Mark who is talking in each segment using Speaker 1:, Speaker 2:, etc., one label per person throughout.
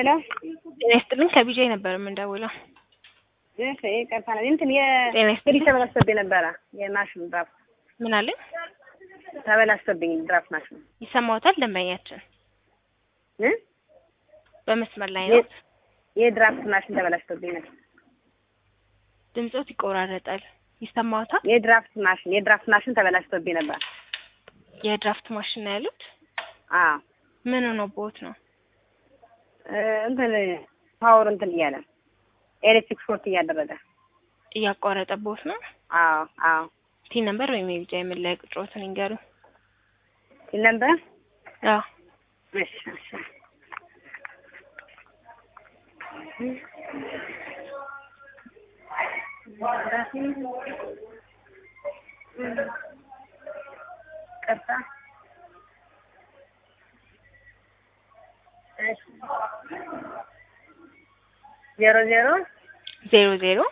Speaker 1: ሄሎ
Speaker 2: እኔ ከቢጃይ ነበር የምንደውለው።
Speaker 1: እሺ ይቀርታል እንትን
Speaker 2: ጤና ይስጥልኝ።
Speaker 1: የፍሪ ተበላሽቶብኝ ነበረ የማሽን ድራፍት
Speaker 2: ምን አለ?
Speaker 1: ተበላሽቶብኝ ድራፍት ማሽን
Speaker 2: ይሰማዎታል? ደንበኛችን
Speaker 1: እ
Speaker 2: በመስመር ላይ ነው።
Speaker 1: የድራፍት ማሽን ተበላሽቶብኝ ነው።
Speaker 2: ድምጾት ይቆራረጣል። ይሰማዎታል?
Speaker 1: የድራፍት ማሽን ተበላሽቶብኝ ነበር።
Speaker 2: የድራፍት ማሽን ነው ያሉት?
Speaker 1: አዎ።
Speaker 2: ምን ነው ቦት ነው?
Speaker 1: እንትን ፓወር እንትን እያለ ኤሌክትሪክ ሾርት እያደረገ
Speaker 2: እያቋረጠቦት ነው?
Speaker 1: አዎ።
Speaker 2: ቲ ነምበር ወይም የቢጃይ መለያ ቁጥሮትን ይንገሩ።
Speaker 1: ቲ ነምበር?
Speaker 2: አዎ።
Speaker 1: እሺ። ቀጣ 00
Speaker 2: 11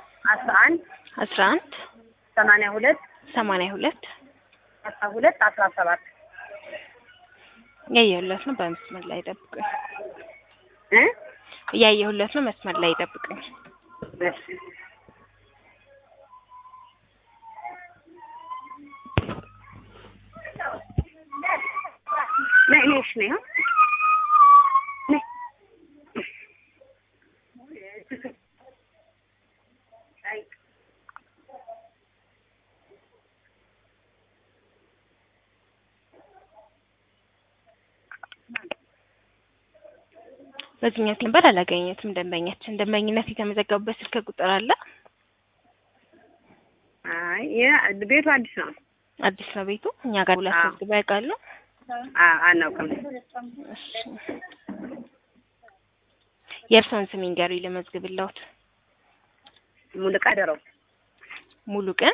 Speaker 1: 82 17
Speaker 2: ያየሁለት ነው። በመስመር ላይ ጠብቁኝ።
Speaker 1: እ
Speaker 2: ያየሁለት ነው። መስመር ላይ ጠብቁኝ።
Speaker 1: እሺ ነሽ ነው
Speaker 2: በዚህኛው ነበር አላገኘትም። ደንበኝነት የተመዘገቡበት ስልክ ቁጥር አለ?
Speaker 1: አይ ቤቱ አዲስ ነው።
Speaker 2: አዲስ ነው ቤቱ። እኛ ጋር ሁለት ተዝግባ ያውቃሉ?
Speaker 1: አናውቅም።
Speaker 2: እሺ የእርስዎን ስም ይንገሩኝ ልመዝግብልዎት። ሙሉ ቀን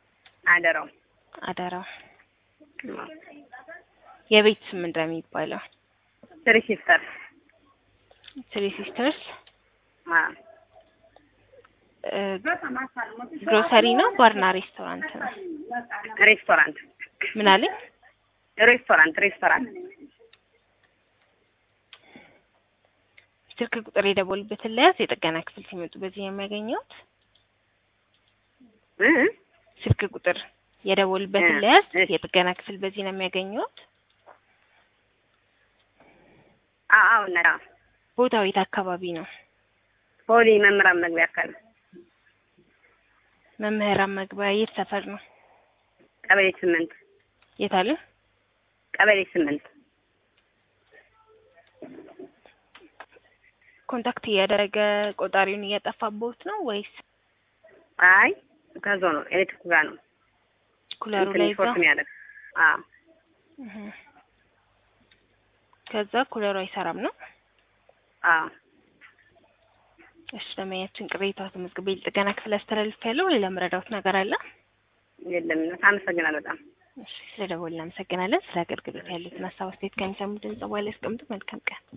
Speaker 2: አደራው። የቤት ስም እንደሚባለው
Speaker 1: ትሪ
Speaker 2: ሲስተርስ ግሮሰሪ ነው ባርና ሬስቶራንት ነው?
Speaker 1: ሬስቶራንት።
Speaker 2: ምን አለኝ?
Speaker 1: ሬስቶራንት።
Speaker 2: ስልክ ቁጥር የደወሉበትን ለያዝ። የጥገና ክፍል ሲመጡ በዚህ የሚያገኘውት ስልክ ቁጥር የደወሉበትን ለያዝ። የጥገና ክፍል በዚህ ነው የሚያገኘውት።
Speaker 1: አዎ።
Speaker 2: ቦታው የት አካባቢ ነው?
Speaker 1: ፖሊ መምህራን መግቢያ አካባቢ።
Speaker 2: መምህራን መግቢያ የት ሰፈር ነው?
Speaker 1: ቀበሌ 8።
Speaker 2: የት አለ?
Speaker 1: ቀበሌ 8።
Speaker 2: ኮንታክት እያደረገ ቆጣሪውን እያጠፋቦት ነው ወይስ?
Speaker 1: አይ ከዛው ነው ኤሌክትሪክ ጋር ነው
Speaker 2: ኩለሩ ላይ
Speaker 1: ሾርት ያደረገ።
Speaker 2: ከዛ ኩለሩ አይሰራም ነው? እሺ ለማያችን ቅሬታ ተመዝግቤ ጥገና ክፍል አስተላልፌያለሁ። ሌላ መረዳት ነገር አለ?
Speaker 1: የለም። አመሰግናለሁ በጣም።
Speaker 2: እሺ ስለደወልን እናመሰግናለን። ስለ አገልግሎት ያሉትን ሀሳብ አስተያየት ከሚሰሙ ድምጽ በኋላ ያስቀምጡ። መልካም ቀን።